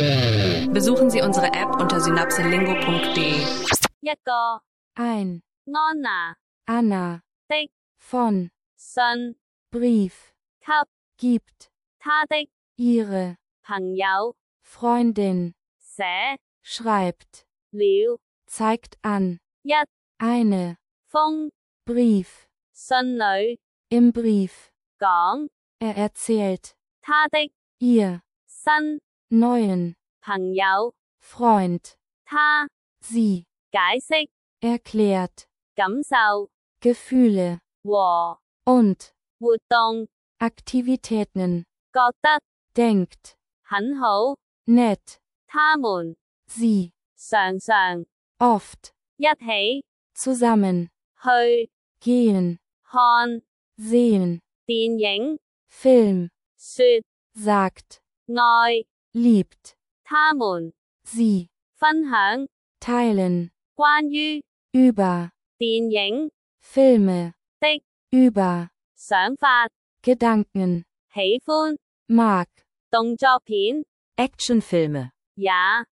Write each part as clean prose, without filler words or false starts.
Besuchen Sie unsere App unter synapselingo.de. 一個 ein, 安娜 Anna, 的 von, 信 Brief, 給 gibt, 他的 ihre, 朋友 Freundin, 寫 schreibt, 了 zeigt an, 一 eine, 封 Brief, 信裏 im Brief, 講 erzählt, 他的 ihr, 新 neuen, 朋友 Freund, 他 sie, 解釋 erklärt, 感受 Gefühle, 和 und, 活動 Aktivitäten, 覺得 denkt, 很好 nett, 他們 sie, 常常 oft, 一起 zusammen, 去 gehen, 看 sehen, 電影 Film, 說 sagt, 愛 liebt, 他們 sie, 分享 teilen, 關於 über, 電影 Filme, 的 über, 想法 Gedanken, 喜歡 mag, 動作片 Actionfilme. 也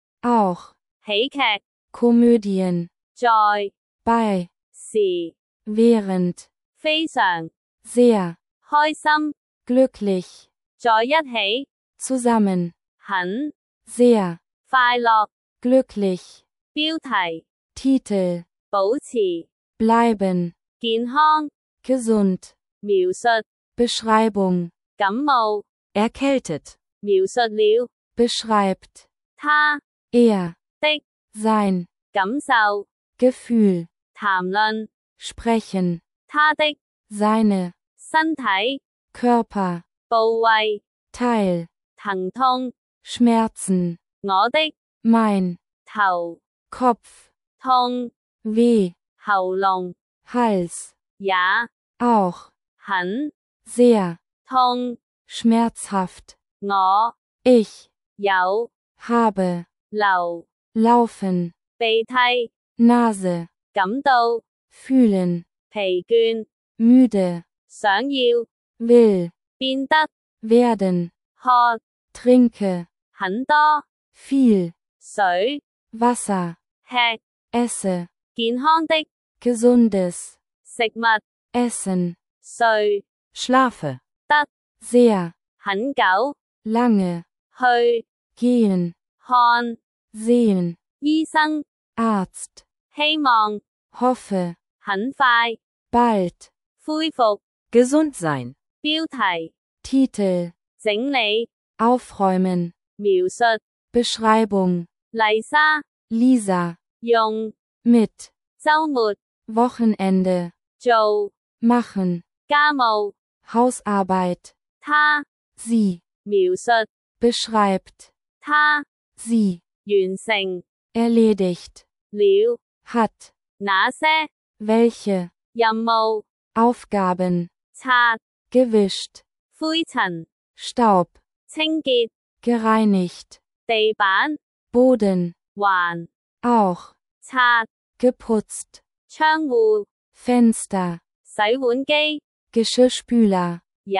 auch, 喜劇 Komödien, 在 bei, 時 während, 非常 sehr, 開心 glücklich, 在一起 zusammen, 很 sehr, 快樂 glücklich, 標題 Titel, 保持 bleiben, 健康 gesund, 描述 Beschreibung, 感冒 Erkältet. 描述了 beschreibt, 他 er, 的 sein, 感受 Gefühl, 談論 sprechen, 他的 seine, 身體 Körper, 部位 Teil, 疼痛 Schmerzen, 我的 mein, 頭 Kopf, 痛 weh, 喉嚨 Hals, 也 auch, 很 sehr, 痛 schmerzhaft, 我 ich, 有 habe, 流 laufen, 鼻涕 Nase, 感到 fühlen, 疲倦 müde, 想要 will, 變得 werden, 喝 trinke, 很多 viel, 水 Wasser, 吃 esse, 健康的 gesundes, 食物 essen, 睡 Schlafe. 得 sehr, 很久 lange, 去 gehen, 看 sehen, 醫生 Arzt, 希望 hoffe, 很快 bald, 恢復 Gesund sein. 標題 Titel, 整理 aufräumen, 描述 Beschreibung, 麗莎 Lisa, 用 mit, 週末 Wochenende, 做 machen, 家務 Hausarbeit, 他 sie, 描述 beschreibt, 他 sie, 完成 erledigt, 了 hat, 那些 welche, 任務 Aufgaben, 擦 gewischt, 灰塵 Staub, 清潔 gereinigt, 地板 Boden, 還 auch, 擦 geputzt, 窗戶 Fenster, 洗碗機 Geschirrspüler, 也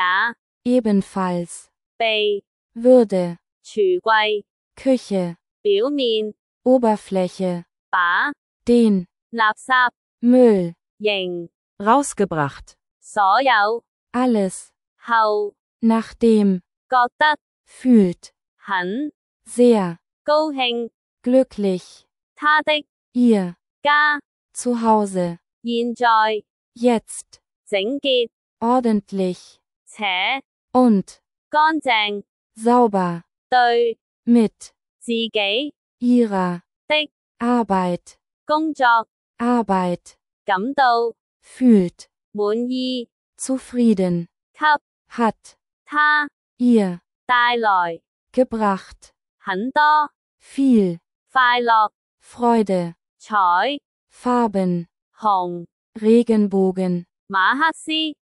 ebenfalls, 被 Würde, 櫥櫃 Küche, 表面 Oberfläche, 把 den, 垃圾 Müll, 仍 Rausgebracht. 所有 alles, 後 nachdem, 覺得 fühlt, 很 sehr, 高興 glücklich, 他的 ihr, 家 zu Hause, 現在 jetzt, 整潔 ordentlich, 且 und, 乾淨 sauber, 對 mit, 自己 ihrer, 的 Arbeit, 工作 Arbeit, 感到 fühlt, 滿意 zufrieden, 給 hat, 他 ihr, 帶來 gebracht, 很多 viel, 快樂 Freude, 彩 Farben, 紅 Regenbogen, 馬克思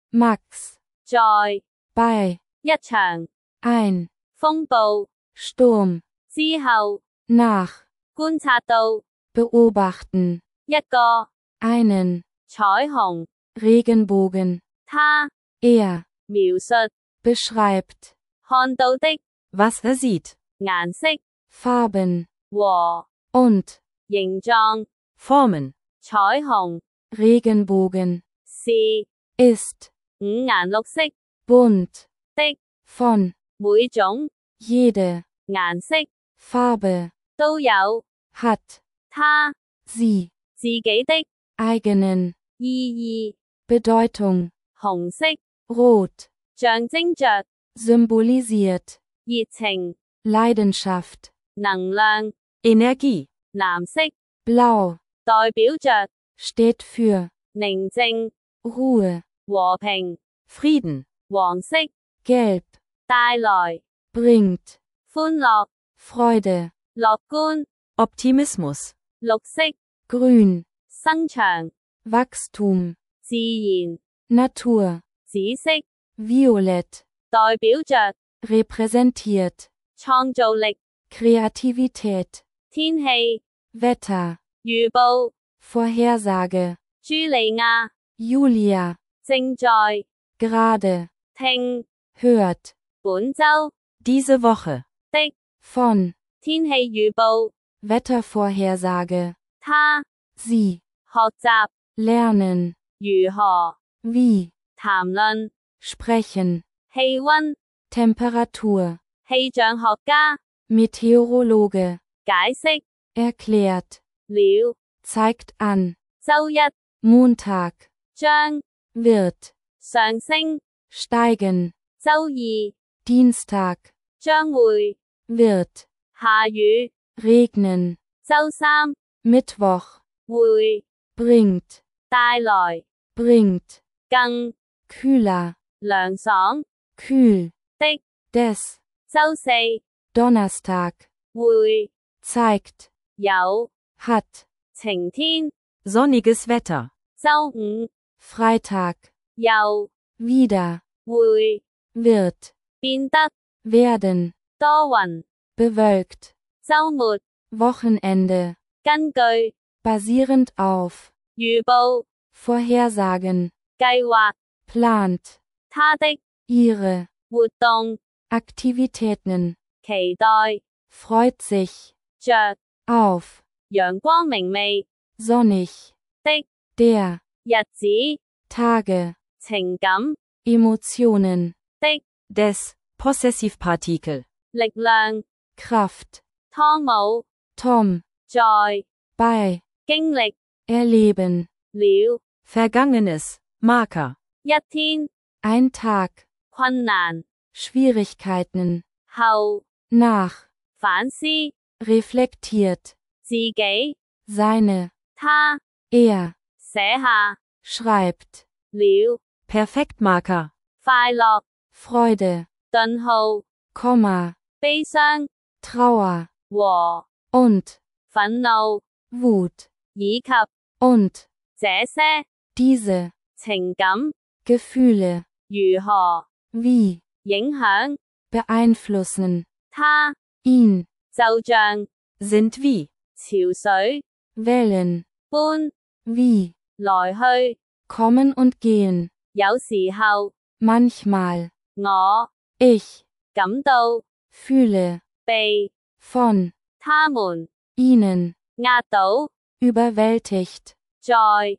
Max, 在 bei, 一場 ein, 風暴 Sturm, 之後 nach, 觀察到 beobachten, 一個 einen, 彩虹 Regenbogen, 他 er, 描述 beschreibt, 看到的 Was er sieht. 顏色 Farben 和 und 形狀 Formen, 彩虹 Regenbogen 是 ist 五顏六色 bunt 的 von 每種 jede 顏色 Farbe 都有 hat 它 sie 自己的 eigenen 意義。 Bedeutung. 紅色 Rot 象徵着 symbolisiert 熱情、 Leidenschaft. 能量。 Energie, 藍色 Blau 代表着 steht für 寧靜、 Ruhe. 和平。 Frieden, 黃色 Gelb 帶來 bringt 歡樂、 Freude. 樂觀。 Optimismus, 綠色 Grün 生長、 Wachstum. 自然。 Natur. 紫色 Violett 代表着 repräsentiert 創造力、 Kreativität. 天氣、 Wetter. 預報。 Vorhersage. 茱莉亞 Julia 正在 gerade 聽 hört 本週 diese Woche, 的 von 天氣預報。 Wettervorhersage. 他 Sie 學習 lernen 如何 wie 談論 sprechen. 氣溫。 Temperatur. 氣象學家 Meteorologe 解釋 erklärt 了 zeigt an 週一 Montag 將 wird 上升， steigen 週二 Dienstag 將會 wird 下雨， regnen 週三 Mittwoch 會 bringt 帶來 bringt 更 kühler 涼爽 kühl 的 des 週四 Donnerstag 會 zeigt 有 hat 晴天， sonniges Wetter, 週五 Freitag 又 wieder 會 wird 變得 werden 多雲， bewölkt 週末 Wochenende 根據 basierend auf 預報 Vorhersagen 計劃 plant 他的 ihre 活動， Aktivitäten 期待 freut sich 着 auf 陽光明媚 sonnig 的 der 日子， Tage 情感 Emotionen 的 des Possessivpartikel, 力量。 Kraft 湯姆 Tom 在 bei 經歷 erleben 了 Vergangenes, Marker, 一天 ein Tag 困難 Schwierigkeiten 後 nach 反思 reflektiert 自己， seine 他 er 寫下 schreibt 了 Perfektmarker, 快樂 Freude 頓號 Komma 悲傷 Trauer 和 und 憤怒 Wut 以及 und 這些 diese 情感 Gefühle 如何 wie 影響 beeinflussen 他， ihn 就像 sind wie, 潮水 Wellen 般 wie 來去， kommen und gehen 有時候 manchmal 我 ich 感到 fühle 被 von 他們 ihnen 壓倒 überwältigt 在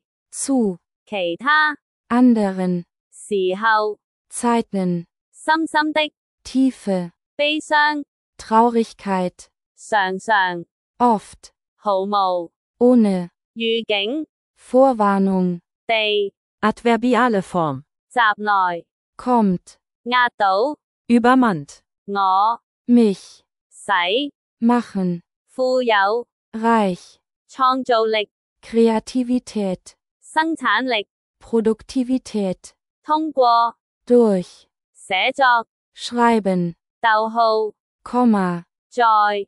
zu 其他 anderen 時候 Zeiten 深深的 tiefe 悲傷， Traurigkeit 常常 oft 毫無 ohne 預警 Vorwarnung 地 adverbiale Form, 襲來 kommt 壓倒 übermannt, 我 mich 使 machen 富有 reich 創造力 Kreativität 生產力 Produktivität 通過 durch 寫作 schreiben 逗號 Komma 在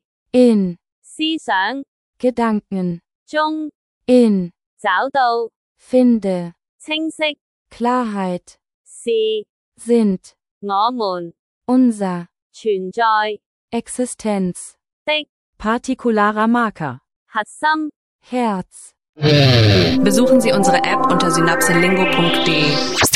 in 思想 Gedanken 中 in 找到 finde 清晰 Klarheit 是 sind 我們 unser 存在 Existenz 的 partikularer Marker. 核心。 Herz Besuchen Sie unsere App unter synapselingo.de.